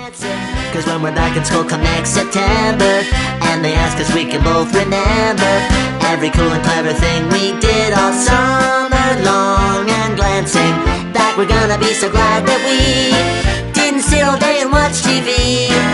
Cause when we're back in school come next September, and they ask us we can both remember every cool and clever thing we did all summer long, and glancing back we're gonna be so glad that we didn't sit all day and watch TV.